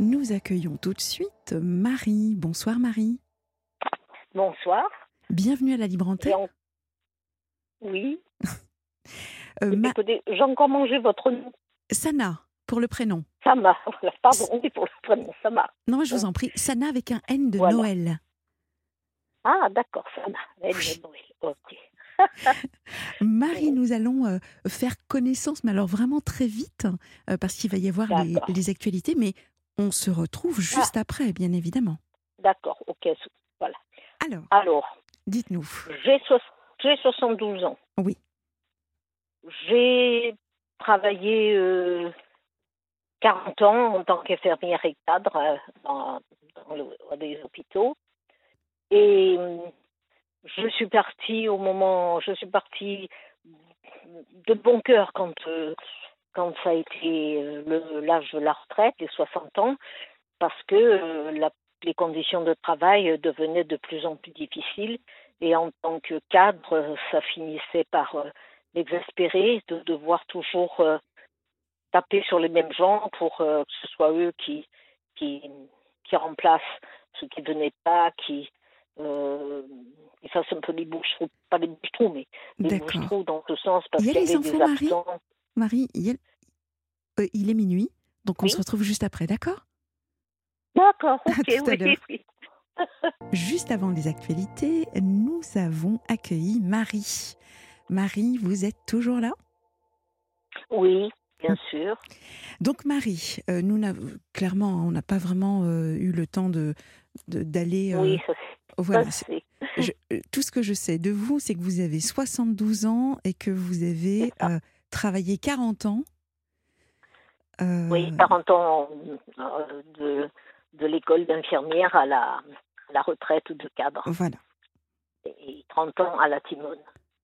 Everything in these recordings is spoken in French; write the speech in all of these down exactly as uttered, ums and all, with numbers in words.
Nous accueillons tout de suite Marie. Bonsoir Marie. Bonsoir. Bienvenue à la Libre Antenne. En... Oui. Euh, ma... Écoutez, j'ai encore mangé votre nom. Sana, pour le prénom. Sama. Voilà, pardon, on dit pour le prénom, Sama. Non, je vous en prie. Sana avec un N de Voilà. Noël. Ah, d'accord, Sama. N de Noël. Ok. Marie, nous allons euh, faire connaissance, mais alors vraiment très vite, euh, parce qu'il va y avoir les, les actualités, mais on se retrouve juste ah. après, bien évidemment. D'accord, ok, voilà. Alors, Alors dites-nous. J'ai, so- j'ai soixante-douze ans. Oui. J'ai travaillé euh, quarante ans en tant qu'infirmière et cadre euh, dans, dans, le, dans les hôpitaux. Et euh, je suis partie au moment, je suis partie de bon cœur quand, euh, quand ça a été euh, le, l'âge de la retraite, les soixante ans, parce que euh, la, les conditions de travail devenaient de plus en plus difficiles. Et en tant que cadre, ça finissait par euh, m'exaspérer de devoir toujours euh, taper sur les mêmes gens pour euh, que ce soit eux qui, qui, qui remplacent ceux qui ne venaient pas, qui, euh, qui fassent un peu les bouches-trous, pas les bouches-trous, mais les bouches-trous dans ce sens, parce qu'il y avait enfants, des absents. Marie, Marie il, y a... euh, il est minuit, donc on oui. se retrouve juste après, d'accord? D'accord, ok, oui, oui, oui. Juste avant les actualités, nous avons accueilli Marie. Marie, vous êtes toujours là? Oui, bien sûr. Donc Marie, euh, nous n'avons clairement, on n'a pas vraiment euh, eu le temps de, de d'aller. Euh, oui, ça, voilà. ça c'est... Je, tout ce que je sais de vous, c'est que vous avez soixante-douze ans et que vous avez euh, travaillé quarante ans. Euh... Oui, quarante ans euh, de, de l'école d'infirmière à la, à la retraite de cadre. Voilà. Et trente ans à la Timone.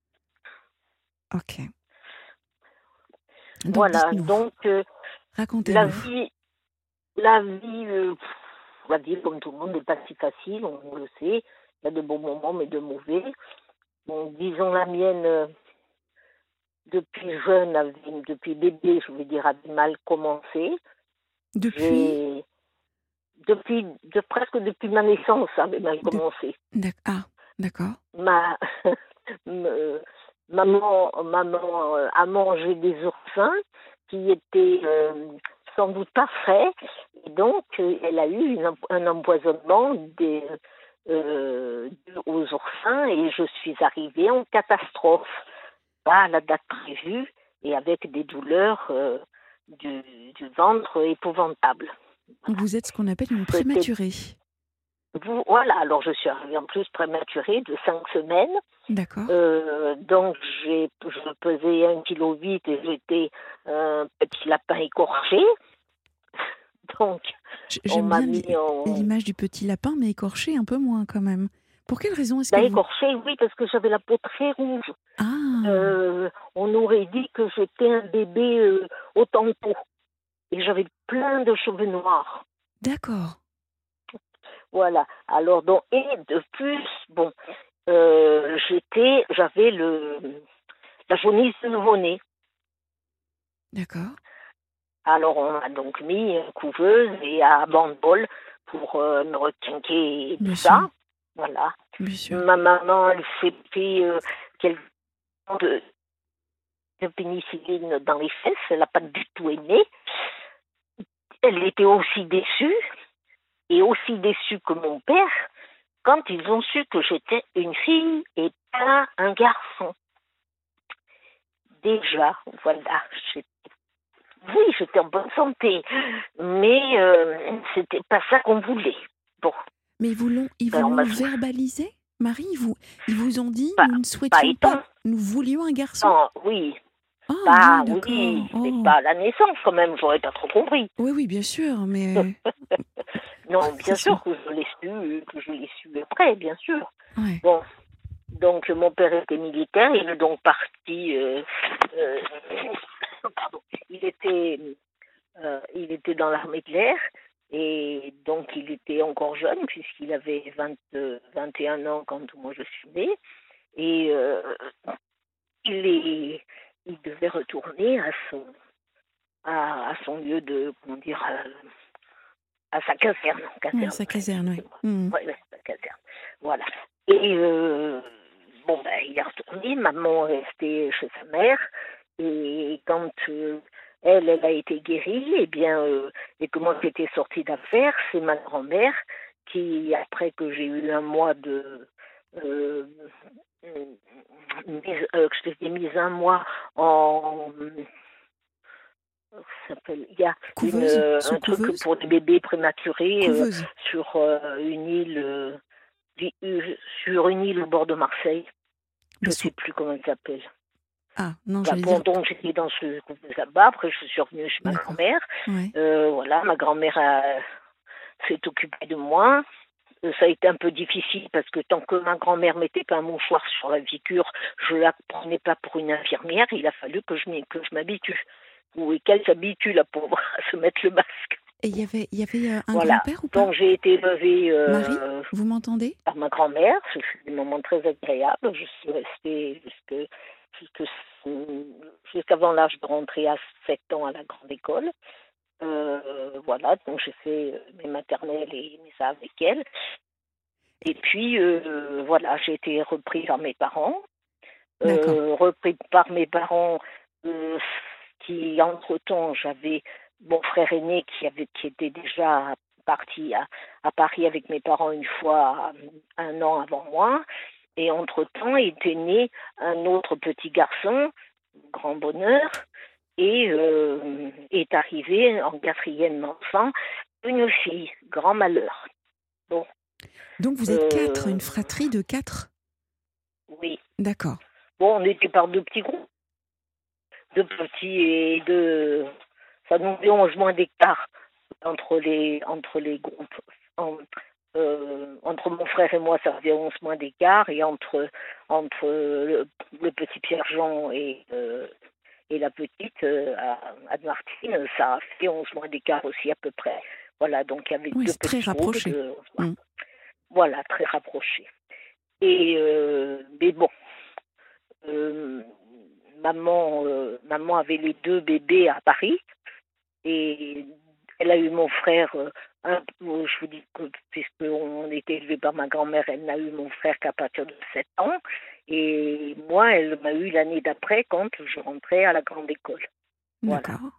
Ok. Donc, voilà, dites-nous. donc euh, Racontez-nous. la vie, la vie, euh, la vie comme tout le monde n'est pas si facile, on le sait. Il y a de bons moments, mais de mauvais. Bon, disons la mienne, euh, depuis jeune, avait, depuis bébé, je veux dire, avait mal commencé. Depuis J'ai, depuis, de, presque depuis ma naissance, ça avait mal commencé. De... Ah, d'accord. Ma, maman, maman a mangé des oursins qui étaient euh, sans doute pas frais, et donc euh, elle a eu une, un empoisonnement des, euh, aux oursins, et je suis arrivée en catastrophe, pas à la date prévue, et avec des douleurs euh, du, du ventre épouvantables. Voilà. Vous êtes ce qu'on appelle une prématurée. Vous, voilà, alors je suis arrivée en plus prématurée de cinq semaines. D'accord. Euh, donc j'ai, je pesais un kilo huit et j'étais un petit lapin écorché. Donc j'aime on m'a bien mis en... l'image du petit lapin, mais écorché un peu moins quand même. Pour quelle raison est-ce ben, que vous... écorché, oui, parce que j'avais la peau très rouge. Ah. Euh, on aurait dit que j'étais un bébé euh, au tempo. Et j'avais plein de cheveux noirs. D'accord. Voilà. Alors, donc, et de plus, bon, euh, j'étais, j'avais le, la jaunisse de nouveau-né. D'accord. Alors, on m'a donc mis une couveuse et à bande-bol pour euh, me requinquer et tout Bien ça. sûr. Voilà. Bien sûr. Ma maman, elle s'est fait euh, quelques de, de pénicilline dans les fesses. Elle n'a pas du tout aimé. Elle était aussi déçue, et aussi déçue que mon père, quand ils ont su que j'étais une fille et pas un garçon. Déjà, voilà, j'étais, oui, j'étais en bonne santé, mais euh, c'était pas ça qu'on voulait. Bon. Mais ils vous l'ont, ils vous l'ont verbalisé, Marie, ils vous, ils vous ont dit, pas, nous ne souhaitions pas, pas, nous voulions un garçon. Non, oui. Oh, bah oui, oui, c'est oh. pas à la naissance quand même, j'aurais pas trop compris. Oui, oui, bien sûr, mais... non, bien sûr, sûr que je l'ai su, que je l'ai su après, bien sûr. Ouais. Bon, donc mon père était militaire, il est donc parti, euh, euh, pardon, il était, euh, il était dans l'armée de l'air, et donc il était encore jeune, puisqu'il avait vingt, euh, vingt et un ans quand moi je suis née, et euh, il, est, il devait retourner à son, à, à son lieu de, comment dire, à, à sa caserne. Oui, sa caserne, oui. Mmh. Oui, sa caserne. Voilà. Et euh, bon, ben, il est retourné, maman est restée chez sa mère, et quand euh, elle, elle a été guérie, et bien, euh, et que moi j'étais sortie d'affaires, c'est ma grand-mère qui, après que j'ai eu un mois de... Euh, mise, euh, que je t'ai mise un mois en... Ça s'appelle, il y a une, Couveuse, euh, sous un truc couveuse, pour des bébés prématurés euh, couveuse. sur euh, une île, euh, vi- euh, sur une île au bord de Marseille. Mais Je ne sous... sais plus comment elle s'appelle. Ah, non, Voilà, j'allais bon, dire... donc j'étais dans ce là-bas. Après, je suis revenue chez ma D'accord. grand-mère. Ouais. Euh, voilà, ma grand-mère a- s'est occupée de moi. Euh, ça a été un peu difficile parce que tant que ma grand-mère mettait pas un mouchoir sur la figure, je la prenais pas pour une infirmière. Il a fallu que je m'y- que je m'habitue. Ou qu'elle s'habitue, la pauvre, à se mettre le masque. Et il y avait, il y avait euh, un Voilà. grand-père ou pas? Donc j'ai été élevée Marie, euh, vous m'entendez? par ma grand-mère. Ce fut des moments très agréables. Je suis restée jusque, jusque, jusqu'avant l'âge de rentrer à sept ans à la grande école. Euh, voilà, donc j'ai fait euh, mes maternelles et mes ça avec elle. Et puis, euh, voilà, j'ai été repris par mes parents. D'accord. Euh, repris par mes parents euh, qui, entre-temps, j'avais mon frère aîné qui, avait, qui était déjà parti à, à Paris avec mes parents une fois un an avant moi. Et entre-temps, était né un autre petit garçon, grand bonheur, et euh, est arrivé en quatrième enfant une fille, grand malheur. Bon. Donc vous êtes Euh, quatre, une fratrie de quatre? Oui. D'accord. Bon, on était par deux petits groupes. Deux petits et deux... Ça nous fait onze mois d'écart entre les, entre les groupes. En, euh, entre mon frère et moi, ça faisait onze mois d'écart. Et entre, entre le, le petit Pierre-Jean et, euh, et la petite euh, Anne-Martine, ça a fait onze mois d'écart aussi à peu près. Voilà, donc il y avait Oui, deux c'est très petits groupes rapproché. de... Mmh. Voilà, très rapprochés. Et, euh, mais bon, euh, maman, euh, maman avait les deux bébés à Paris et elle a eu mon frère, euh, un, je vous dis que puisqu'on était élevé par ma grand-mère, elle n'a eu mon frère qu'à partir de sept ans et moi, elle m'a eu l'année d'après quand je rentrais à la grande école. Voilà. D'accord.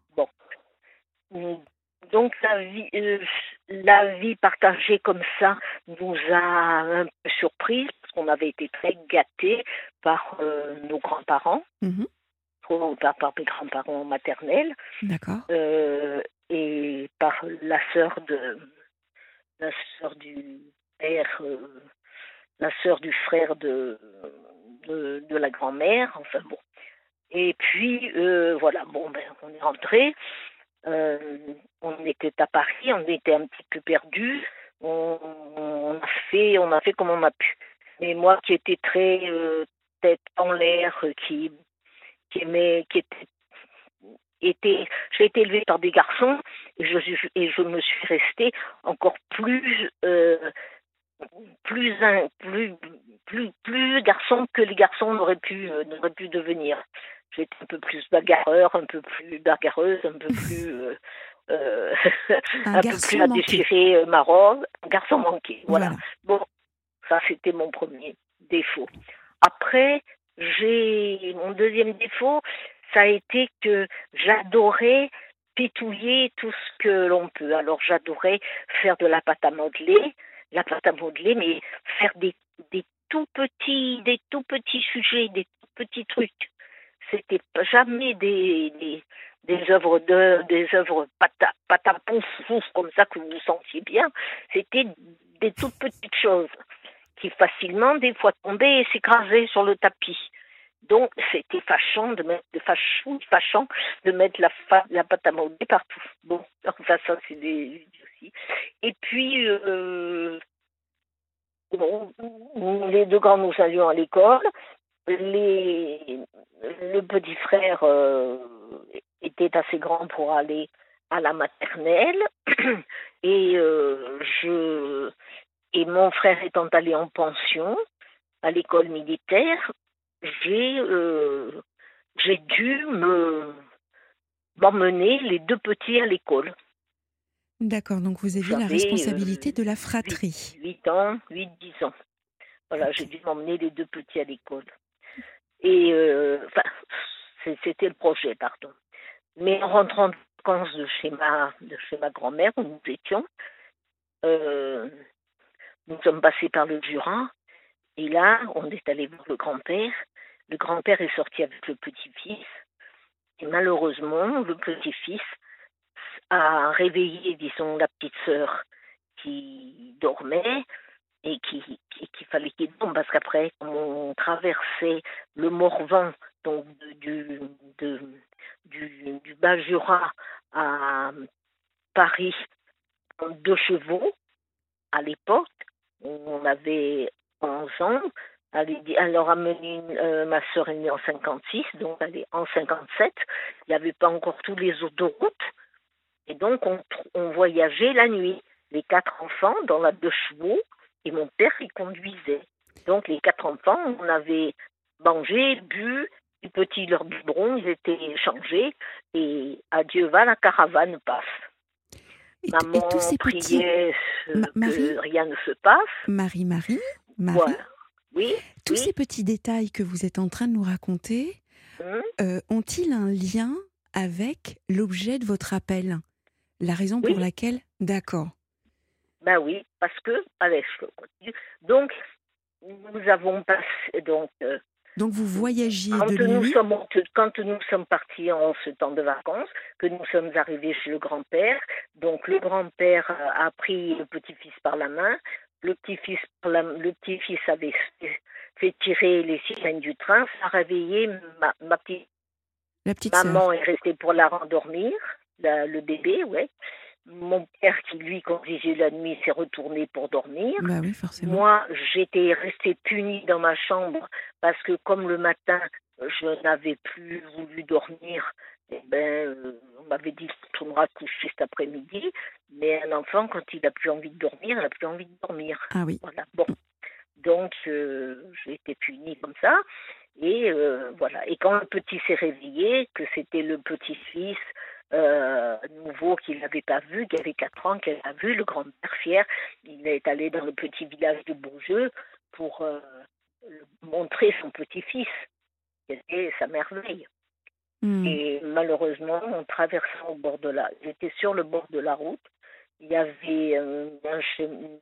Bon. Donc la vie, euh, la vie partagée comme ça nous a un peu surpris parce qu'on avait été très gâtés par euh, nos grands-parents, Mmh. par, par mes grands-parents maternels, D'accord. euh, et par la sœur de la sœur du père, euh, la sœur du frère de de, de la grand-mère. Enfin bon. Et puis euh, voilà, bon ben on est rentré. Euh, on était à Paris, on était un petit peu perdus. On, on a fait, on a fait comme on a pu. Mais moi, qui étais très euh, tête en l'air, qui, qui aimait, qui était, était j'ai été élevée par des garçons et je, et je me suis restée encore plus, euh, plus, un, plus, plus, plus garçon que les garçons n'auraient pu, euh, n'auraient pu devenir. J'étais un peu plus bagarreur, un peu plus bagarreuse, un peu plus, euh, euh, Un un peu garçon plus à manqué. déchirer euh, ma robe. Un garçon manqué, voilà. Voilà. Bon, ça c'était mon premier défaut. Après, j'ai mon deuxième défaut, ça a été que j'adorais pitouiller tout ce que l'on peut. Alors j'adorais faire de la pâte à modeler, la pâte à modeler, mais faire des, des tout petits, des tout petits sujets, des tout petits trucs. C'était jamais des, des, des œuvres de, des œuvres pata, patapons, comme ça que vous vous sentiez bien. C'était des toutes petites choses qui facilement, des fois, tombaient et s'écrasaient sur le tapis. Donc, c'était fâchant de mettre, de fâchant, fâchant de mettre la, fa, la pâte à modeler partout. Bon, enfin, ça, c'est des aussi. Et puis, euh, bon, les deux grands, nous allions à l'école. Les, le petit frère euh, était assez grand pour aller à la maternelle et euh, je et mon frère étant allé en pension à l'école militaire, j'ai euh, j'ai dû me m'emmener les deux petits à l'école. D'accord, donc vous aviez la J'avais responsabilité euh, de la huit fratrie. huit ans, huit dix ans. Voilà, j'ai OK. dû m'emmener les deux petits à l'école. Et euh, enfin, c'est- c'était le projet, pardon. Mais en rentrant de vacances de chez ma, de chez ma grand-mère, où nous étions, euh, nous sommes passés par le Jura. Et là, on est allé voir le grand-père. Le grand-père est sorti avec le petit-fils. Et malheureusement, le petit-fils a réveillé, disons, la petite sœur qui dormait et qui, qui- qu'il fallait qu'il dorme parce qu'après, on traversait le Morvan, donc de- du, de- du, du bas Jura à Paris, en deux chevaux à l'époque. On avait onze ans. Elle, est- elle leur a mené, euh, ma soeur est née en cinquante-six, donc elle est en cinquante-sept. Il n'y avait pas encore tous les autoroutes. Et donc, on, on voyageait la nuit. Les quatre enfants dans la deux chevaux, et mon père, il conduisait. Donc, les quatre enfants, on avait mangé, bu, les petits, leur biberon, ils étaient changés, et adieu va, la caravane passe. Et, t- et tous Maman ces petits... priait Ma- euh, Marie, que rien ne se passe. Marie, Marie, Marie, Voilà. Oui, tous oui. ces petits détails que vous êtes en train de nous raconter, Hum, euh, ont-ils un lien avec l'objet de votre appel? La raison oui, pour laquelle... D'accord. ben oui, parce que, allez, je continue. Donc, nous avons passé, donc, euh, Donc vous voyagiez de Quand nous nuit. sommes, quand nous sommes partis en ce temps de vacances, que nous sommes arrivés chez le grand-père, donc le grand-père a pris le petit-fils par la main, le petit-fils, le petit-fils avait fait tirer les sirènes du train, ça a réveillé ma, ma petite La petite maman sœur. est restée pour la rendormir, la- le bébé, ouais. Mon père, qui lui conduisait la nuit, s'est retourné pour dormir. Bah oui, forcément. Moi, j'étais restée punie dans ma chambre parce que comme le matin, je n'avais plus voulu dormir, eh ben, euh, on m'avait dit qu'on tournera coucher cet après-midi. Mais un enfant, quand il n'a plus envie de dormir, il n'a plus envie de dormir. Ah oui. Voilà. Bon. Donc, euh, j'ai été punie comme ça. Et euh, voilà. Et quand le petit s'est réveillé, que c'était le petit-fils euh, nouveau qu'il n'avait pas vu, qui avait quatre ans, qu'elle a vu, le grand-père fier, il est allé dans le petit village de Beaujeu pour euh, montrer son petit-fils, qui était sa merveille. Hmm. Et malheureusement, en traversant au bord de la, j'étais sur le bord de la route, il y avait euh, un chemin,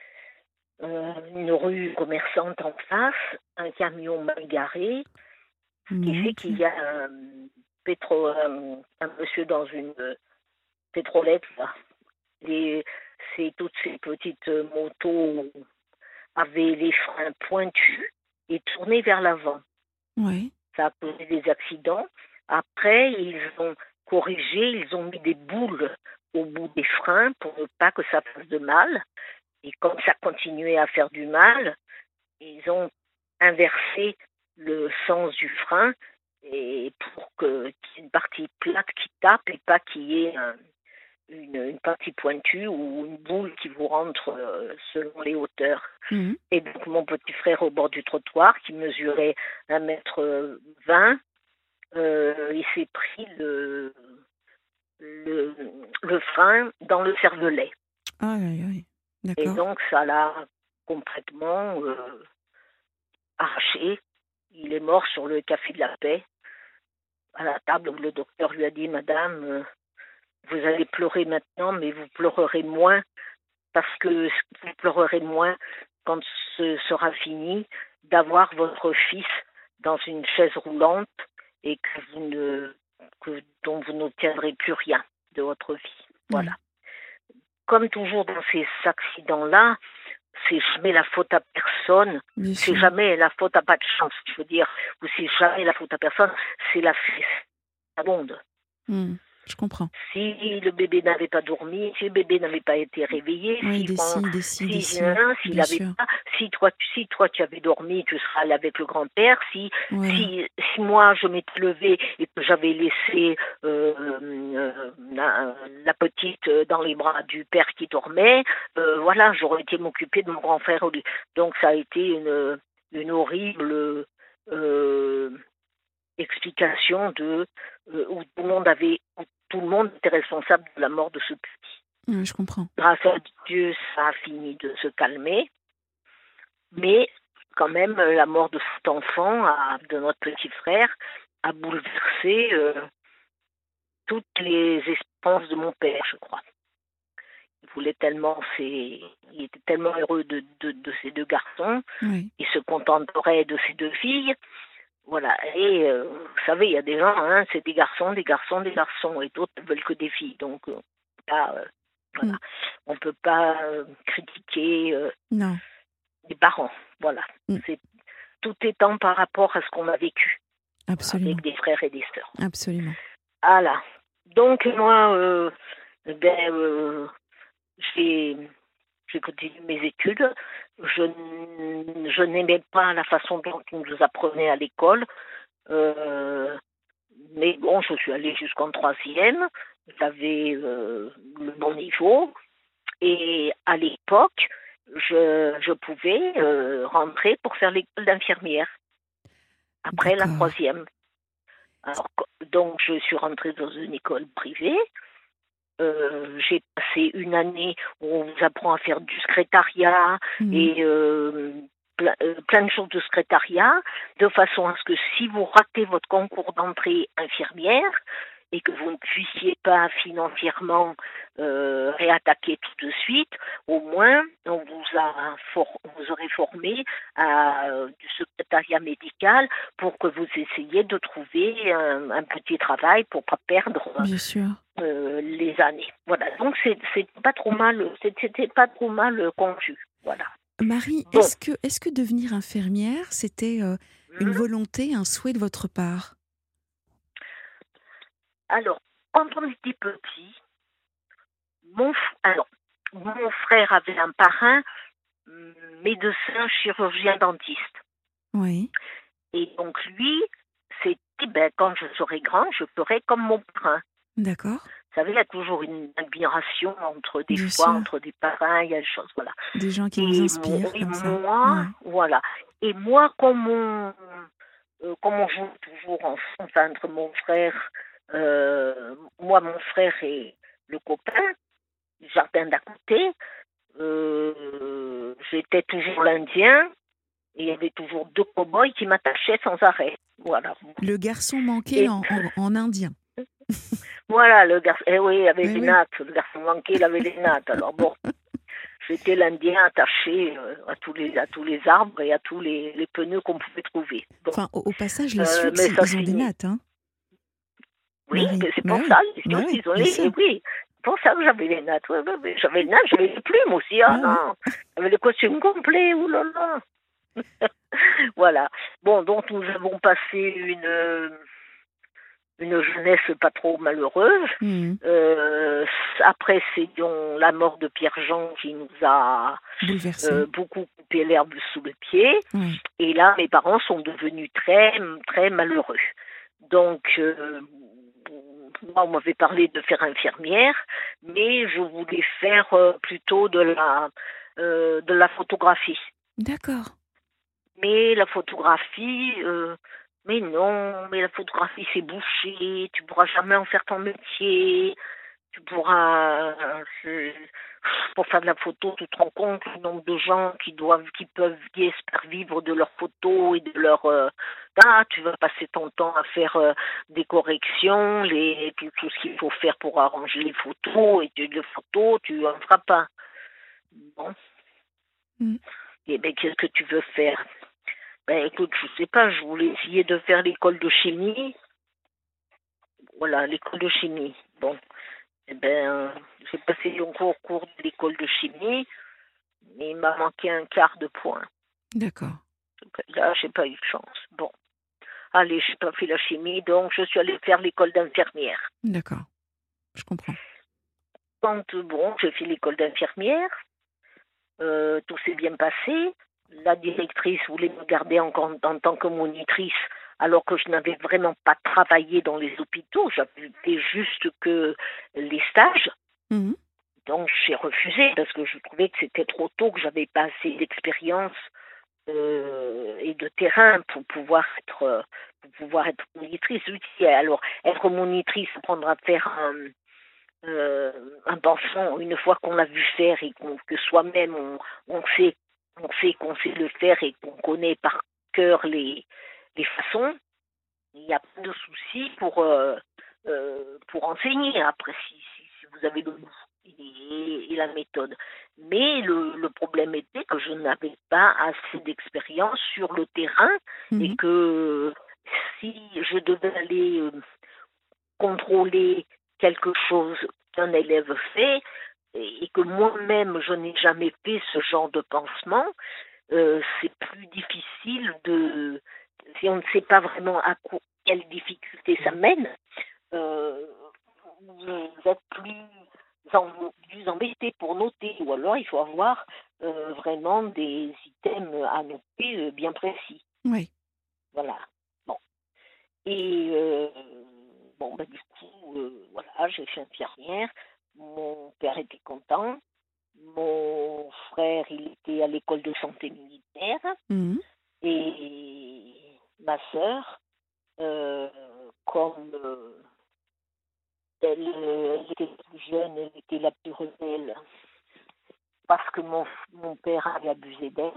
euh, une rue commerçante en face, un camion mal garé, ce qui Mon fait qu'il Dieu. y a un, pétro, un, un monsieur dans une pétrolette, là. Et c'est toutes ces petites motos avaient les freins pointus et tournés vers l'avant. Ouais. Ça a causé des accidents. Après, ils ont corrigé, ils ont mis des boules au bout des freins pour ne pas que ça fasse de mal. Et comme ça continuait à faire du mal, ils ont inversé le sens du frein et pour que qu'il y ait une partie plate qui tape et pas qu'il y ait un, une, une partie pointue ou une boule qui vous rentre euh, selon les hauteurs. Mhm. Et donc mon petit frère au bord du trottoir qui mesurait un mètre vingt, euh, il s'est pris le, le, le frein dans le cervelet. Aïe, aïe, aïe. Et D'accord. donc ça l'a complètement euh, arraché. Il est mort sur le café de la paix, à la table où le docteur lui a dit, Madame, euh, vous allez pleurer maintenant, mais vous pleurerez moins, parce que vous pleurerez moins quand ce sera fini d'avoir votre fils dans une chaise roulante et que vous ne, que, dont vous n'obtiendrez plus rien de votre vie. Voilà. Oui. Comme toujours dans ces accidents-là, c'est jamais la faute à personne, Bien c'est sûr. jamais la faute à pas de chance, je veux dire, ou c'est jamais la faute à personne, c'est la la monde. Hmm. Je comprends. Si le bébé n'avait pas dormi, si le bébé n'avait pas été réveillé, Oui, si, des bon, si, des si, des si, si. hein, s'il Bien avait sûr. pas, si toi, si toi tu avais dormi, tu serais allé avec le grand-père. Si, Voilà. si, si moi je m'étais levée et que j'avais laissé euh, euh, la, la petite dans les bras du père qui dormait, euh, voilà, j'aurais été m'occuper de mon grand frère. Donc ça a été une, une horrible euh, explication de euh, où tout le monde avait, où tout le monde était responsable de la mort de ce petit. Ouais, je comprends. Grâce à Dieu, ça a fini de se calmer. Mais quand même, la mort de cet enfant, a- de notre petit frère, a bouleversé euh, toutes les espérances de mon père, je crois. Il voulait tellement, ses... il était tellement heureux de, de, de ces deux garçons, Oui. il se contenterait de ses deux filles. Voilà, et euh, vous savez, il y a des gens, hein, c'est des garçons, des garçons, des garçons, et d'autres ne veulent que des filles. Donc, euh, là, euh, voilà, Mm. on ne peut pas euh, critiquer euh, Non. les parents. Voilà, Mm. c'est tout étant par rapport à ce qu'on a vécu avec Absolument. des frères et des sœurs. Absolument. Voilà. Donc, moi, euh, ben, euh, j'ai j'ai continué mes études. Je, n- je n'aimais pas la façon dont on nous apprenait à l'école. Euh, mais bon, je suis allée jusqu'en troisième. J'avais euh, le bon niveau. Et à l'époque, je, je pouvais euh, rentrer pour faire l'école d'infirmière après la D'accord. troisième. Alors, donc, je suis rentrée dans une école privée. Euh, j'ai passé une année où on vous apprend à faire du secrétariat Mhm. et euh, plein, euh, plein de choses de secrétariat, de façon à ce que si vous ratez votre concours d'entrée infirmière et que vous ne puissiez pas financièrement euh, réattaquer tout de suite, au moins on vous a for- on vous aurait formé à euh, du secrétariat médical pour que vous essayiez de trouver un, un petit travail pour pas perdre Bien sûr. euh, les années. Voilà, donc c'est c'est pas trop mal, c'était pas trop mal conçu. Voilà. Marie, Bon, est-ce que, est-ce que devenir infirmière, c'était euh, une hum, volonté, un souhait de votre part? alors quand on était petit, mon f- alors mon frère avait un parrain hum, médecin chirurgien dentiste, Oui. et donc lui, c'était ben quand je serai grand, je ferai comme mon parrain. D'accord. Vous savez, il y a toujours une admiration entre des Bien fois sûr. entre des parrains, il y a des choses, voilà. Des gens qui vous Et, mon, inspirent et comme ça. moi, Ouais. voilà. Et moi, comme on, euh, comme on joue toujours ensemble, enfin, entre mon frère, euh, moi, mon frère et le copain, le jardin d'à côté, euh, j'étais toujours l'Indien et il y avait toujours deux cow-boys qui m'attachaient sans arrêt. Voilà. Le garçon manqué Et en, en, en indien. voilà, le garçon, eh oui, il avait Eh des oui. nattes, le garçon manqué, il avait des nattes. Alors bon, j'étais l'Indien attaché euh, à tous les à tous les arbres et à tous les, les pneus qu'on pouvait trouver. Bon, Enfin, au, au passage, les euh, Sioux, mais ça ils ont des finit. nattes, hein, Oui, Marie. mais c'est Bah pour oui. ça, les Bah choses, oui, ils ont bien les. sûr. Et oui, c'est pour ça que j'avais les nattes. Oui, oui, oui. J'avais les nattes, j'avais les plumes aussi. Ah Ouais, ouais. non, j'avais le costume complet. Ouh là là. Voilà. Bon, donc nous avons passé une euh, une jeunesse pas trop malheureuse. Mhm. Euh, après, c'est donc la mort de Pierre-Jean qui nous a Bouleversé. euh, beaucoup coupé l'herbe sous le pied. Oui. Et là, mes parents sont devenus très, très malheureux. Donc, euh, moi, on m'avait parlé de faire infirmière, mais je voulais faire euh, plutôt de la, euh, de la photographie. D'accord. Mais la photographie, euh, mais non, mais la photographie c'est bouché, tu pourras jamais en faire ton métier, tu pourras, euh, pour faire de la photo, tu te rends compte le nombre de gens qui doivent, qui peuvent, qui espèrent vivre de leurs photos et de leur, euh, ah, tu vas passer ton temps à faire euh, des corrections, les, tout, tout ce qu'il faut faire pour arranger les photos et tu- les photos, tu en feras pas. Bon, Mhm. et ben qu'est-ce que tu veux faire? Ben écoute, je sais pas, je voulais essayer de faire l'école de chimie. Voilà, l'école de chimie. Bon, eh ben, j'ai passé le concours cours de l'école de chimie, mais il m'a manqué un quart de point. D'accord. Donc, là, j'ai pas eu de chance. Bon, allez, j'ai pas fait la chimie, donc je suis allée faire l'école d'infirmière. D'accord. Je comprends. Quand, bon, j'ai fait l'école d'infirmière, euh, tout s'est bien passé. La directrice voulait me garder en, en tant que monitrice, alors que je n'avais vraiment pas travaillé dans les hôpitaux, j'avais fait juste que les stages. Mhm. Donc j'ai refusé parce que je trouvais que c'était trop tôt, que j'avais pas assez d'expérience euh, et de terrain pour pouvoir être euh, pour pouvoir être monitrice. Oui, alors être monitrice, apprendre à faire un, euh, un pansement, une fois qu'on l'a vu faire et qu'on, que soi-même on, on sait, on sait qu'on sait le faire et qu'on connaît par cœur les, les façons, il n'y a pas de souci pour, euh, euh, pour enseigner après, si, si, si vous avez le goût et, et la méthode. Mais le, le problème était que je n'avais pas assez d'expérience sur le terrain et Mhm. que si je devais aller euh, contrôler quelque chose qu'un élève fait et, et que moi-même je n'ai jamais fait ce genre de pansement, euh, c'est plus difficile de, si on ne sait pas vraiment à quoi, quelle difficulté ça mène, euh, vous êtes plus, en, plus embêté pour noter, ou alors il faut avoir euh, vraiment des items à noter euh, bien précis. Oui. Voilà. Bon. Et euh, bon, bah, du coup, euh, voilà, j'ai fait infirmière. Mon père était content. Mon frère, il était à l'école de santé militaire. Mhm. Et ma sœur, euh, comme euh, elle, euh, elle était plus jeune, elle était la plus rebelle parce que mon, mon père avait abusé d'elle.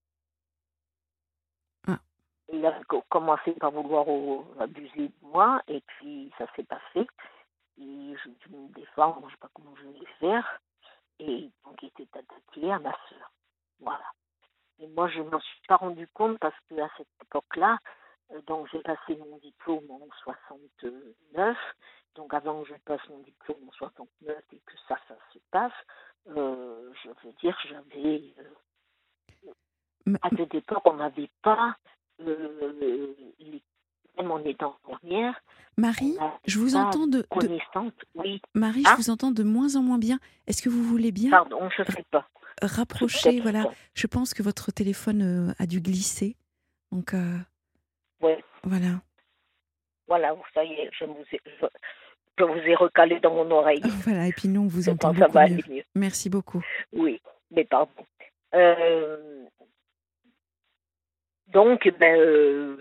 Ah. Il a commencé par vouloir oh, abuser de moi et puis ça s'est passé. Et je dû me défendre, je ne sais pas comment je vais faire. Et donc il était attaqué à ma sœur. Voilà. Et moi, je ne m'en suis pas rendu compte parce qu'à cette époque-là, euh, donc j'ai passé mon diplôme en soixante-neuf. Donc avant que je passe mon diplôme en soixante-neuf et que ça, ça se passe, euh, je veux dire, j'avais... Euh, Ma- à cette époque, on n'avait pas... Euh, les, même en étant infirmière, on Marie, n'avait je vous pas entends de, de- connaissance. Oui. Marie, je Ah, vous entends de moins en moins bien. Est-ce que vous voulez bien pardon, je ne r- sais pas. C'est rapprocher? peut-être Voilà, ça. je pense que votre téléphone euh, a dû glisser. Donc euh, Ouais. voilà. Voilà, ça y est, je vous ai, je, je vous ai recalé dans mon oreille. Voilà, et puis nous, on vous Je entend pense que ça beaucoup va mieux. aller mieux. Merci beaucoup. Oui, mais pardon. Euh, donc, ben, euh,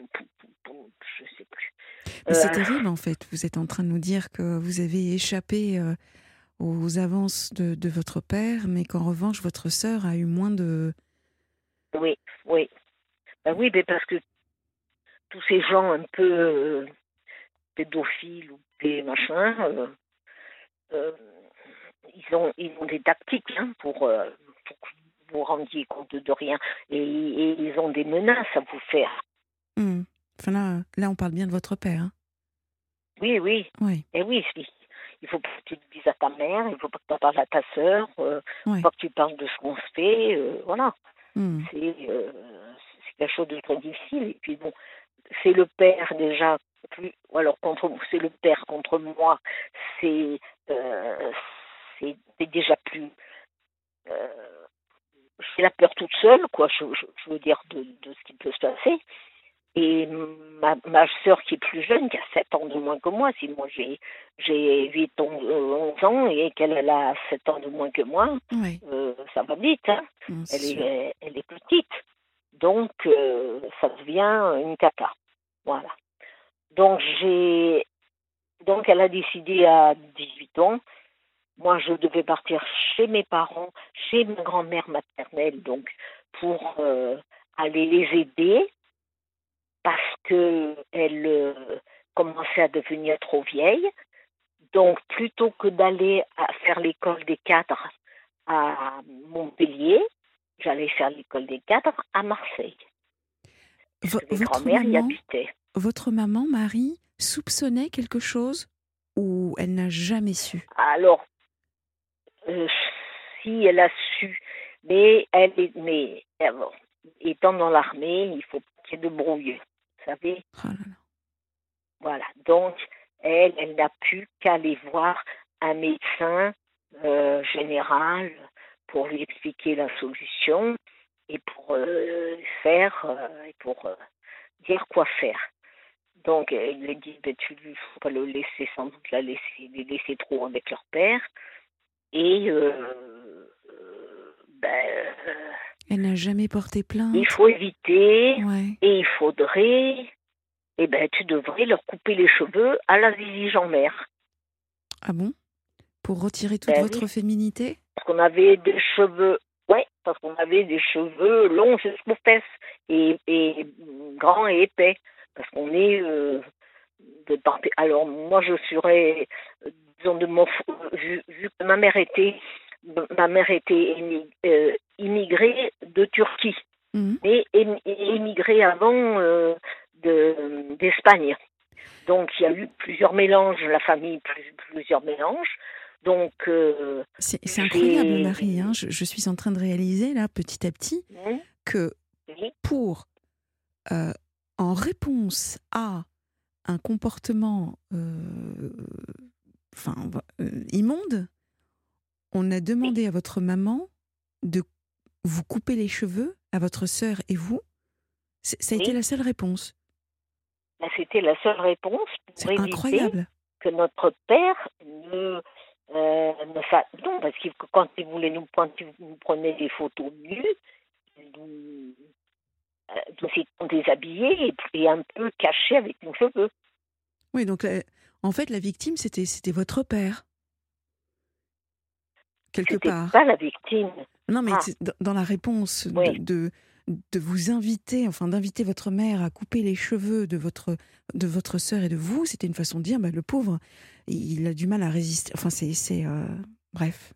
je sais plus. Mais c'est Euh, terrible, en fait. Vous êtes en train de nous dire que vous avez échappé euh, aux avances de, de votre père, mais qu'en revanche, votre sœur a eu moins de... oui, oui. Ben oui, mais parce que tous ces gens un peu euh, pédophiles ou des machins, euh, euh, ils, ont, ils ont des tactiques hein, pour, euh, pour que vous vous rendiez compte de rien. Et, et ils ont des menaces à vous faire. Hmm. Enfin là, là, on parle bien de votre père. Hein. Oui, oui. Oui, Et oui, oui. Il faut pas que tu le dises à ta mère, il faut pas que tu en parles à ta sœur, euh, il faut oui. pas que tu parles de ce qu'on se fait, euh, voilà. Hmm. C'est euh, c'est quelque chose de très difficile. Et puis bon, c'est le père déjà, plus, ou alors contre c'est le père contre moi, c'est euh, c'est c'est déjà plus. Euh, c'est la peur toute seule, quoi, je, je, je veux dire, de, de ce qui peut se passer. Et ma, ma soeur qui est plus jeune, qui a sept ans de moins que moi, si moi j'ai, j'ai huit ans, euh, onze ans et qu'elle elle a sept ans de moins que moi, Oui, euh, ça va vite. Hein. hmm, c'est Elle, sûr. est, elle est petite. Donc, euh, ça devient une cata. Voilà. Donc, j'ai, donc, elle a décidé à dix-huit ans. Moi, je devais partir chez mes parents, chez ma grand-mère maternelle, donc, pour euh, aller les aider parce qu'elle euh, commençait à devenir trop vieille. Donc, plutôt que d'aller à faire l'école des cadres à Montpellier, j'allais faire l'école des cadres à Marseille, V- puisque mes votre grands-mères y maman, habitaient. votre maman, Marie, soupçonnait quelque chose ou elle n'a jamais su? Alors, euh, si elle a su, mais elle est, mais alors, étant dans l'armée, il faut qu'il y ait de brouille, vous savez. Oh là là. Voilà. Donc, elle, elle n'a pu qu'aller voir un médecin euh, général pour lui expliquer la solution et pour euh, faire, euh, et pour euh, dire quoi faire. Donc, il lui dit, ben, tu ne faut pas le laisser, sans doute la laisser, les laisser trop avec leur père. Et euh, euh, ben, euh, Elle n'a jamais porté il plainte? faut éviter Ouais. et il faudrait, eh ben, tu devrais leur couper les cheveux à la Zizi Jean-Mère. Ah bon? pour retirer toute Ben votre oui, féminité? parce qu'on avait des cheveux, ouais, parce qu'on avait des cheveux longs jusqu'aux fesses et, et grands et épais, parce qu'on est euh, de part- Alors moi, je serais, euh, disons, de mon, vu, vu que ma mère était, ma mère était émi- euh, immigrée de Turquie, Mmh. mais émi- immigrée avant euh, de, d'Espagne. Donc il y a eu plusieurs mélanges, la famille, plus- plusieurs mélanges. Donc euh, C'est c'est incroyable, j'ai... Marie, hein. Je je suis en train de réaliser là, petit à petit, Hmm, que oui, pour, heu, en réponse à un comportement, heu, enfin, v heu, immonde, on a oui, demandé à votre maman de vous couper les cheveux, à votre sœur et vous. C'est ça a été oui. la seule réponse. Ben, c'était la seule réponse pour C'est éviter incroyable. que notre père ne, euh, ne fasse... Non, parce que quand il voulait nous, quand il nous prenait des photos nues, il nous, euh, nous étions déshabillés et, et un peu cachés avec nos cheveux. Oui, donc heu, en fait, la victime, c'était c'était votre père, quelque C'était part. pas la victime. Non, mais Ah, c'est dans dans la réponse de oui. de de vous inviter, enfin d'inviter votre mère à couper les cheveux de votre de votre sœur et de vous, c'était une façon de dire: «Bah, le pauvre, il a du mal à résister». Enfin, c'est c'est, heu, bref.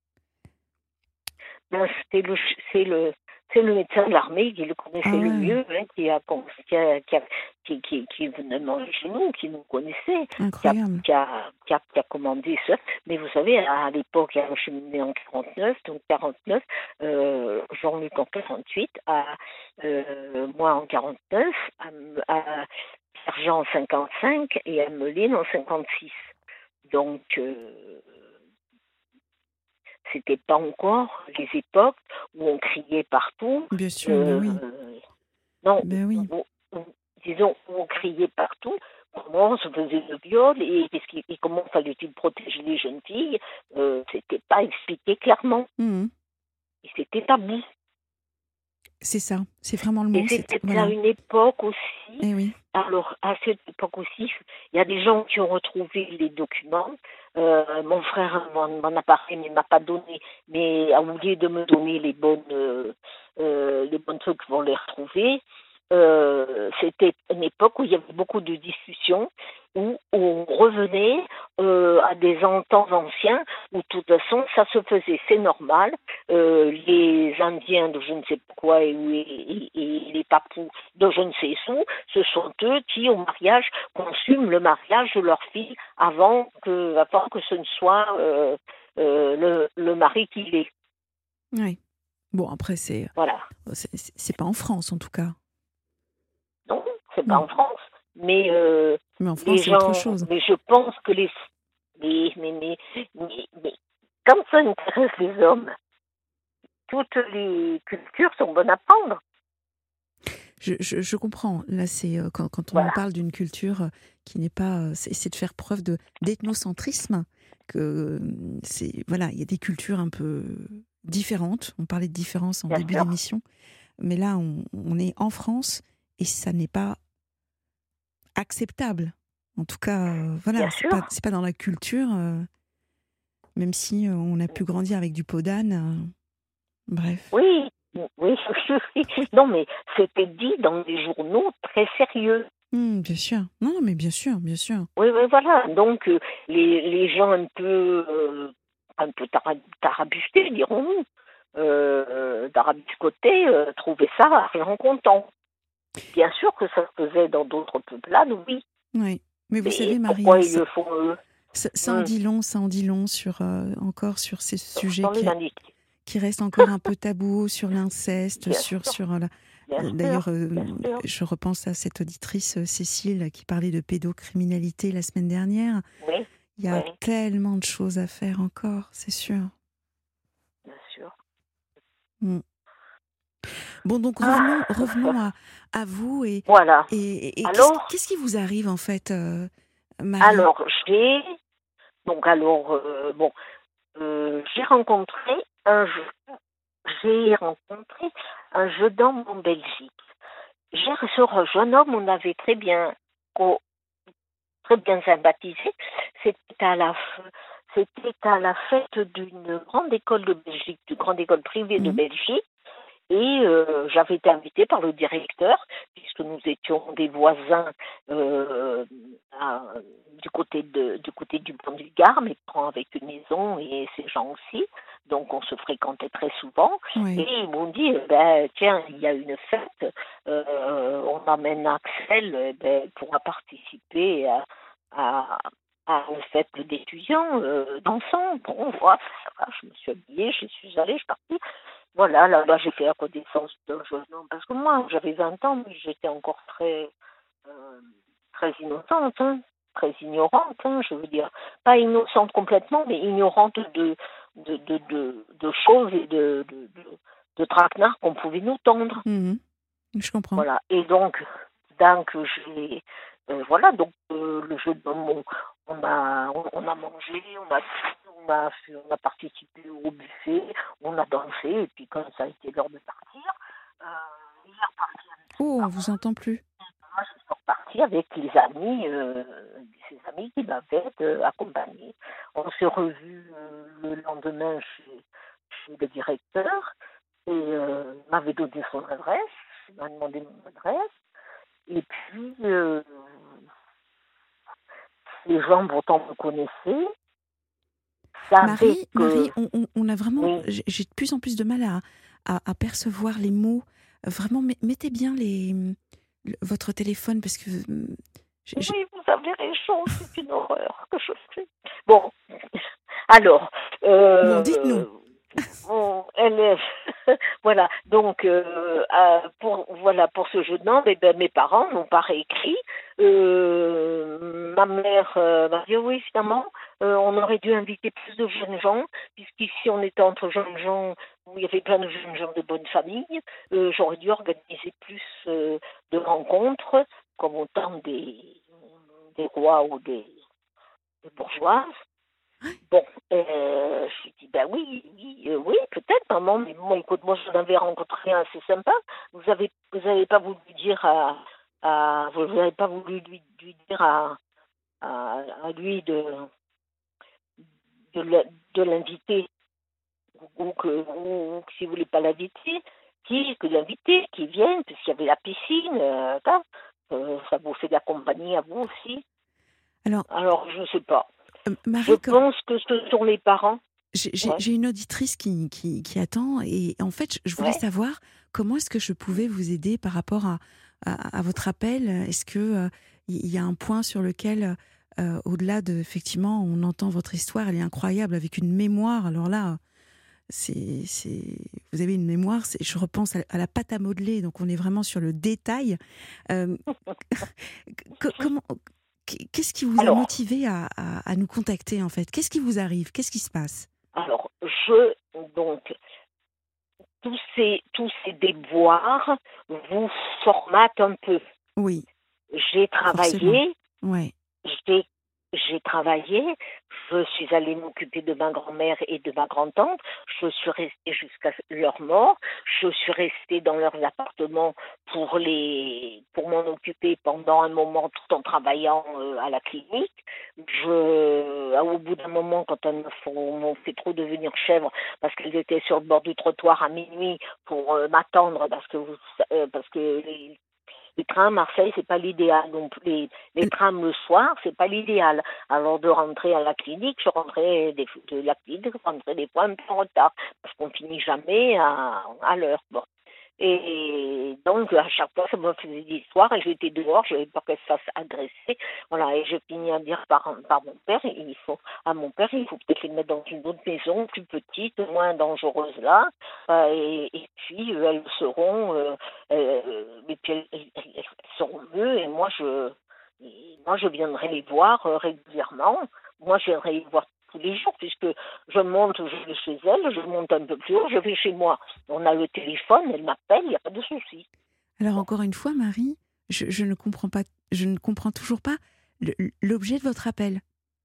Ben, c'était le, c'est le, c'est le médecin de l'armée qui le Ah connaissait le ouais, mieux, hein, qui a, con- qui a, qui a- qui, qui, qui venait manger chez nous, qui nous connaissait, qui a, incroyable. qui a, qui a, qui a commandé ça. Mais vous savez, à, à l'époque, hein, je suis née en quarante-neuf, donc quarante-neuf, euh, Jean-Luc en quarante-huit, à, euh, moi en quarante-neuf, à, M- à Sergent en cinquante-cinq et à Meline en cinquante-six. Donc, euh, c'était pas encore les époques où on criait partout. Bien sûr, ben Euh, oui, non, ben oui. où- où- disons où on criait partout. Comment on se faisait le viol et, qu'est-ce qui- et comment fallait-il protéger les jeunes filles. Euh, c'était pas expliqué clairement. Mmh. Et c'était tabou. C'est ça, c'est vraiment le Et mot, c'est c'était à voilà. une époque aussi, Eh oui. alors à cette époque aussi, il y a des gens qui ont retrouvé les documents. Euh, mon frère m'en, m'en a parlé, mais ne m'a pas donné, mais a oublié de me donner les bonnes, euh, euh, les bonnes trucs pour les retrouver. Euh, c'était une époque où il y avait beaucoup de discussions, où on revenait euh, à des en- temps anciens, où de toute façon ça se faisait, c'est normal. Euh, les Indiens de je ne sais pas quoi et, et, et les Papous de je ne sais où, ce sont eux qui, au mariage, consument le mariage de leur fille avant que, avant que ce ne soit euh, euh, le, le mari qui l'est. Oui. Bon, après, c'est Voilà. c'est c'est pas en France, en tout cas. Non, c'est pas Non. en France. Mais euh, Mais en France, les c'est autre gens, chose. mais je pense que les, mais, mais, mais, mais, mais comme ça intéresse les hommes, toutes les cultures sont bonnes à prendre. Je, je, je comprends. Là, c'est euh, quand, quand on nous Voilà. parle d'une culture euh, qui n'est pas, euh, c'est c'est de faire preuve de d'ethnocentrisme. Que euh, c'est voilà, il y a des cultures un peu différentes. On parlait de différence en Bien début sûr, d'émission, mais là, on, on est en France et ça n'est pas acceptable. En tout cas, euh, voilà, bien c'est pas sûr. c'est pas dans la culture. euh, même si euh, on a pu grandir avec du pot d'âne. euh, bref. Oui, oui, oui. Oui. Non, mais c'était dit dans des journaux très sérieux. Hmm, bien sûr. Non, non, mais bien sûr, bien sûr. Oui, oui, voilà. Donc, euh, les, les gens un peu, euh, un peu tara- tarabusqués, dirons-nous, euh, tarabuscotés, euh, trouvaient ça argent comptant. Bien sûr que ça se faisait dans d'autres peuplades, oui. Oui. Mais vous Mais savez, Marie, pourquoi euh, ils ça, le font eux? ça, ça en Hum, dit long, ça en dit long sur euh, encore sur ces sujets Dans qui, l'humanité. qui restent encore un peu tabous, sur l'inceste, Bien sur sûr, sur euh, la- bien D'ailleurs, sûr, euh, bien sûr. je repense à cette auditrice euh, Cécile qui parlait de pédocriminalité la semaine dernière. Oui, Il y a oui, tellement de choses à faire encore, c'est sûr. bien sûr. Mm. Bon, donc Ah, revenons, revenons à, à vous et, voilà. et, et- et qu'est-ce, Alors, qu'est-ce qui vous arrive en fait, euh, Marie? alors j'ai, donc alors, euh, bon, euh, j'ai rencontré un je- j'ai rencontré un jeune homme en Belgique. J'ai sur un jeune homme, on avait très bien, co- très bien sympathisé. C'était à la, f- c'était à la fête d'une grande école de Belgique, d'une grande école privée de Mmh. Belgique. Et euh, j'avais été invitée par le directeur, puisque nous étions des voisins euh, à- du côté de, du côté du pont du Gard, mes parents avec une maison et ces gens aussi. Donc on se fréquentait très souvent. Et Ouais. ils m'ont dit, eh ben, tiens, il y a une fête, euh, on amène Axel, eh ben, pourra participer à, à, à une fête d'étudiants euh, dansant. Bon, voilà, ça va, je me suis habillée, je suis allée, je suis partie. Voilà, là-bas, j'ai fait la connaissance d'un jeune homme. Parce que moi, j'avais vingt ans, mais j'étais encore très, euh, très innocente, hein, très ignorante, hein, je veux dire. Pas innocente complètement, mais ignorante de, de, de, de, de choses et de, de, de, de traquenards qu'on pouvait nous tendre. Mmh. Je comprends. Voilà. Et donc, donc j'ai, euh, voilà, donc euh, le jeu de on, on a, on, on a mangé, on a, on a, fait- on a participé au buffet, on a dansé, et puis quand ça a été l'heure de partir, euh, il est reparti avec ses Oh, on vous parents. entend plus. Moi, je suis repartie avec les amis, euh, ses amis qui m'avaient euh, accompagnée. On s'est revus euh, le lendemain chez, chez le directeur, et euh, il m'avait donné son adresse, il m'a demandé mon adresse. Et puis, euh, les gens pourtant me connaissaient, savaient Marie, Marie, que, on, on- on a vraiment, oui, j'ai j'ai de plus en plus de mal à, à, à percevoir les mots. Vraiment, met- mettez bien les, le- votre téléphone parce que hum, j'ai- j'ai- oui, vous avez raison, c'est une horreur que je fais. Bon, alors, bon, dites-nous. euh, bon, elle est, voilà, donc, euh, euh, pour, voilà, pour ce jeu de nom, eh ben, mes parents n'ont pas réécrit. Euh, ma mère euh, m'a dit, oui, finalement, euh, on aurait dû inviter plus de jeunes gens, puisqu'ici on était entre jeunes gens où il y avait plein de jeunes gens de bonne famille. Euh, j'aurais dû organiser plus euh, de rencontres, comme autant des, des rois ou des, des bourgeoises. Bon, euh, je lui dis, ben oui, oui, euh, oui, peut-être, maman, mais bon, écoute, moi, j'en avais rencontré un assez sympa. Vous avez, vous avez pas voulu dire à, à vous n'avez pas voulu lui, lui dire à, à, à lui de, de, le- de l'inviter, ou que, ou, que si vous voulez pas l'inviter, qui, que l'inviter, qu'il vienne, puisqu'il y avait la piscine, euh, ça, euh, ça vous fait de la compagnie à vous aussi. Alors, Alors, je sais pas. euh, Je Marie, quand, pense que ce sont les parents. j'ai j'ai- Ouais, j'ai une auditrice qui, qui, qui attend et en fait, je voulais ouais. savoir comment est-ce que je pouvais vous aider par rapport à, à, à votre appel. Est-ce que euh, il y a un point sur lequel, euh, au-delà de, effectivement, on entend votre histoire, elle est incroyable, avec une mémoire. Alors là, c'est, c'est, vous avez une mémoire. C'est, je repense à, à la pâte à modeler, donc on est vraiment sur le détail. Euh, co- comment, qu'est-ce qui vous a Alors, motivé à, à, à nous contacter en fait? Qu'est-ce qui vous arrive? Qu'est-ce qui se passe? Alors, je, donc, tous ces, tous ces déboires vous formatent un peu. Oui, J'ai forcément. travaillé, Ouais. j'ai, j'ai travaillé, je suis allée m'occuper de ma grand-mère et de ma grand-tante, je suis restée jusqu'à leur mort, je suis restée dans leurs appartements pour les, pour m'en occuper pendant un moment tout en travaillant euh, à la clinique. Je, au bout d'un moment, quand elles m'ont fait trop devenir chèvre, parce qu'elles étaient sur le bord du trottoir à minuit pour euh, m'attendre, parce que vous, euh, parce que les, les trains à Marseille, c'est pas l'idéal. Donc les, les Euh, trams le soir, c'est pas l'idéal. Alors de rentrer à la clinique, je rentrais des, de la clinique, je rentrais des fois un peu en retard, parce qu'on finit jamais à, à l'heure. Bon. Et donc, à chaque fois, ça me faisait des histoires et j'étais dehors, je n'avais pas qu'elle se fasse agresser. Voilà, et je finis à dire par, par mon père, il faut, à mon père, il faut peut-être les mettre dans une autre maison, plus petite, moins dangereuse là. Euh, et, et puis, euh, elles seront, euh, euh, et puis elles, elles- elles seront mieux et moi, je, et moi, je viendrai les voir euh, régulièrement. Moi, je viendrai les voir tous les jours, puisque je monte, je vais chez elle, je monte un peu plus haut, je vais chez moi. On a le téléphone, elle m'appelle, il n'y a pas de souci. Alors Bon, encore une fois, Marie, je, je ne comprends pas, je ne comprends toujours pas le- l'objet de votre appel.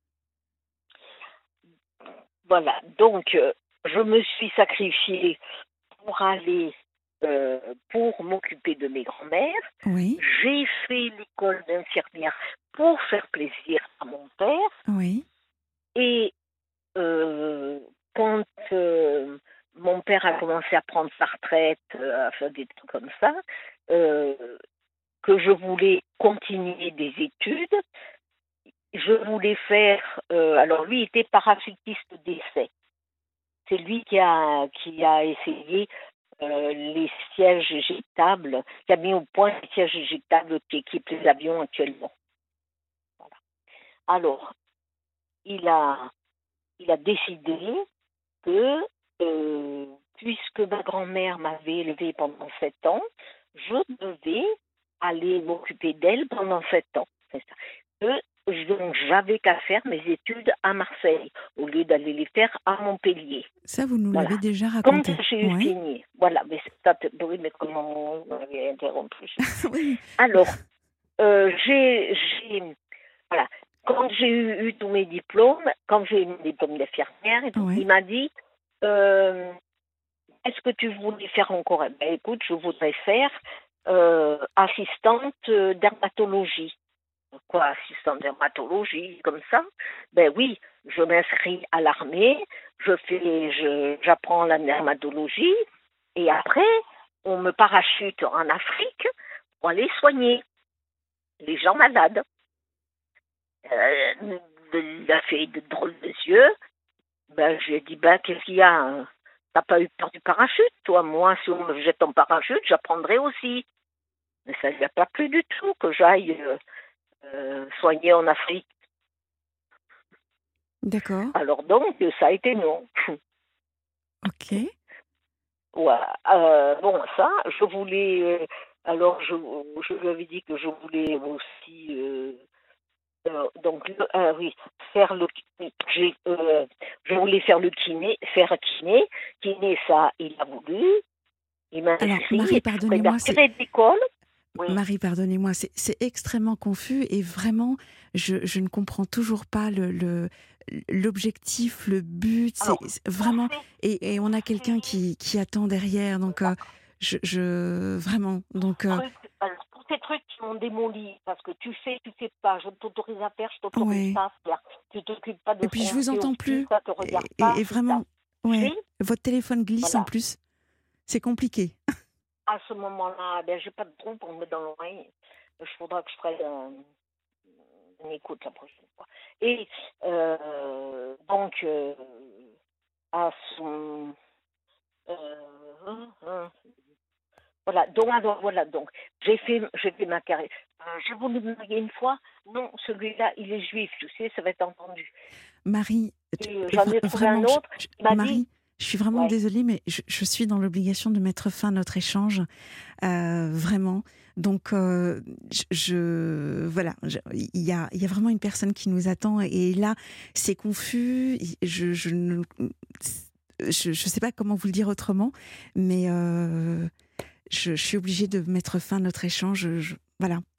voilà. Donc, euh, je me suis sacrifiée pour aller, euh, pour m'occuper de mes grands-mères. Oui, J'ai fait l'école d'infirmière pour faire plaisir à mon père. oui, Et euh, quand euh, mon père a commencé à prendre sa retraite, euh, à faire des trucs comme ça, euh, que je voulais continuer des études. Je voulais faire. Euh, alors lui était parachutiste d'essai. C'est lui qui a qui a essayé euh, les sièges éjectables, qui a mis au point les sièges éjectables qui équipent les avions actuellement. Voilà. Alors, il a il a décidé que euh, puisque ma grand-mère m'avait élevée pendant sept ans, je devais aller m'occuper d'elle pendant sept ans. C'est ça. Que donc j'avais qu'à faire mes études à Marseille au lieu d'aller les faire à Montpellier. Ça, vous nous Voilà. l'avez déjà Quand raconté. j'ai eu Ouais. fini, voilà, mais c'est ça, oui, mais comment vous m'avez interrompu. Oui. Alors, euh, j'ai, j'ai, voilà, quand j'ai eu, eu tous mes diplômes, quand j'ai eu mon diplôme d'infirmière, et tout, Ouais. il m'a dit, euh, est-ce que tu voulais faire encore? Eh ben, écoute, je voudrais faire euh, assistante euh, dermatologie. Quoi, assistante dermatologie, comme ça? Ben oui, je m'inscris à l'armée, je fais, je, j'apprends la dermatologie, et après, on me parachute en Afrique pour aller soigner les gens malades. Euh, il a fait de drôles de yeux. Ben, je lui ai dit, ben, qu'est-ce qu'il y a? Hein? T'as pas eu peur du parachute, toi? Moi, si on me jette en parachute, j'apprendrai aussi. Mais ça ne lui a pas plu du tout que j'aille euh, euh, soigner en Afrique. D'accord. Alors donc, ça a été non. Ok. Ouais, euh, bon, ça, je voulais. Euh, alors, je, je lui avais dit que je voulais aussi. Euh, euh, donc, euh, oui, faire le. J'ai, euh, je voulais faire le kiné, faire kiné. Kiné, ça, il a voulu. Il m'a Alors, inscrit. Marie, Et puis, après, pardonnez-moi, c'est d'après d'école. Oui. Marie, pardonnez-moi, c'est c'est extrêmement confus et vraiment, je, je ne comprends toujours pas le, le- l'objectif, le but. C'est Alors, c'est pour vraiment ces, et, et on a pour quelqu'un ces, qui, qui attend derrière. Donc, euh, je, je vraiment. Donc, euh, trucs, alors, pour ces trucs qui m'ont démoli, parce que tu fais, tu fais pas, je t'autorise à faire, je t'autorise ouais. pas à faire. Tu t'occupes pas de Et puis, je vous fonder entends aussi, plus. ça te Et, regarde pas, et- et si ça vraiment, ouais. fait. Votre téléphone glisse en Voilà. plus. C'est compliqué. À ce moment-là, ben, j'ai pas de trou pour me mettre dans l'oreille. Il faudra que je fasse un, une écoute la prochaine fois. Et euh, donc, euh, à son. Euh, euh, Voilà, donc, alors, voilà, donc, j'ai fait, j'ai fait ma carrière. Euh, j'ai voulu me marier une fois. Non, celui-là, il est juif, tu sais, ça va être entendu. Marie, tu- Et euh, j'en vra- ai trouvé un vraiment, je- autre je- qui m'a dit, Marie, je suis vraiment ouais, désolée, mais je, je suis dans l'obligation de mettre fin à notre échange, euh, vraiment. Donc, euh, je, je- voilà, je- il y a, il y a vraiment une personne qui nous attend et là, c'est confus. Je, je ne, je, je sais pas comment vous le dire autrement, mais euh, je, je suis obligée de mettre fin à notre échange. Je- voilà,